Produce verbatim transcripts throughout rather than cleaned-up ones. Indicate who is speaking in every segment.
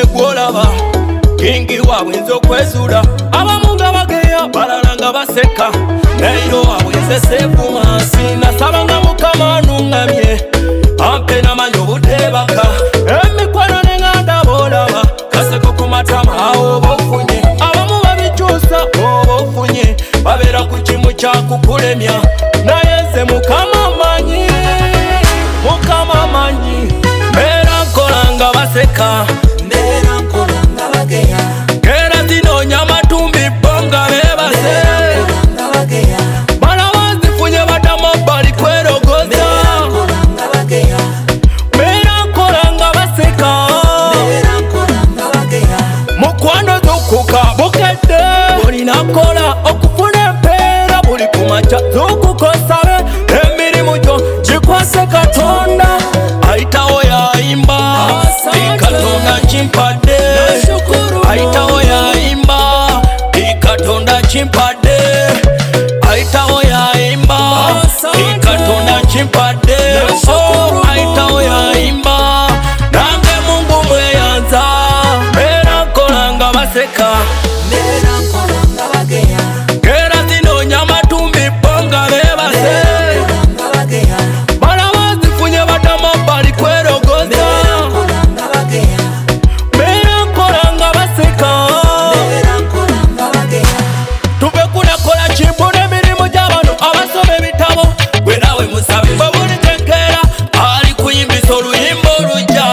Speaker 1: ne gwolaba kingi waabwe nze okwezula abamu nga bageya balala nga baseka nairo waabwe nze seefu wansi nasabanga mukama anuŋŋamye ampe namanyi obuteebaka emikwano ne ŋŋanda boolaba kaseko ku matama awo oba ofunye abamu babikyusa oba ofunye babeera ku kimu kyakukulemya naye nze mukama amanyi mukama amanyi mbeera nkola nga baseka
Speaker 2: mbeera nkola nga bageya
Speaker 1: era zinoonya amatumbi bo nga beebase
Speaker 2: nga bageya
Speaker 1: balaba nzifunye baddamu bbali kwerogoza
Speaker 2: nkola nga bageya
Speaker 1: mbeera nkola nga baseka
Speaker 2: mbeera nkola nga bageya
Speaker 1: mukwano zukuka bukedde olina kola okufuna empeera buli kumakya zukukosabe emirimu gyo gikwase katonda ayitawo yayimba ikatonda kimpadde ayitawo yayimba ikatonda kimpadde ayitawo yayimba ikatonda kimpadde ayitawo yayimba nange Mungu mweyanza mbeera nkola nga baseka
Speaker 2: mbeera nkola nga bageya
Speaker 1: era zinoonya amatumbi bo nga beebase
Speaker 2: nga bageya
Speaker 1: balaba nzifunye baddamu bbali kwerogoza
Speaker 2: nkola nga bageya
Speaker 1: mbeera nkola nga baseka
Speaker 2: mbeera nkola nga bageya
Speaker 1: tuve kunakola kimbu n'emirimu gy'abantu abasoma ebitabo gwe nawe musabe bwe buli kyenkeera ali kuyimbisa oluyimba olujja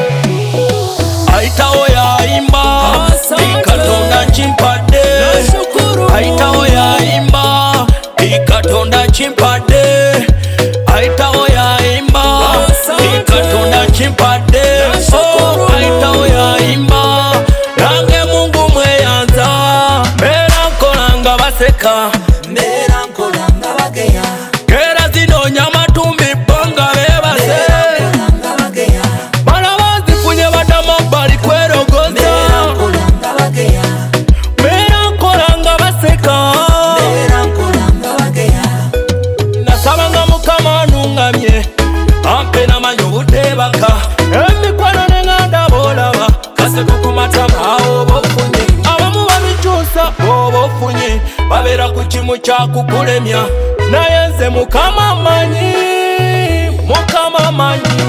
Speaker 1: ayitawo yayimba ikatonda kimpadde ayitawo yayimba ikatonda kimpadde ayitawo yayimba ikatonda kimpadde ayitawo yayimba nange Mungu mweyanza mbeera nkola nga baseka
Speaker 2: mbeera nkola nga bageya
Speaker 1: era zinoonya amatumbi bo nga beebase
Speaker 2: nga bageya
Speaker 1: balaba nzifunye baddamu bbali kwerogoza
Speaker 2: nkola nga bageya
Speaker 1: mbeera nkola nga baseka
Speaker 2: mbeera nkola nga bageya
Speaker 1: nasabanga mukama anuŋŋamye ampe namanyi obuteebaka emikwano ne ŋŋanda boolaba kaseko ku matama awo oba ofunye abamu babikyusa oba ofunye babeera ku kimu kyakukulemya naye nze mukama amanyi mukama amanyi